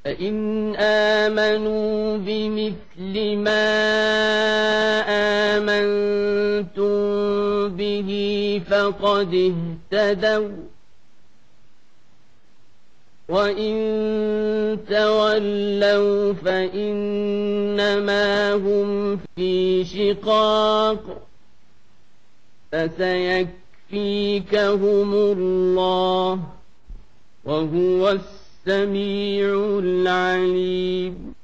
فإن آمنوا بمثل ما آمنتم به فقد اهتدوا، وإن تولوا فإنما هم في شقاق، فسيكفيكهم الله وهو السميع العليم.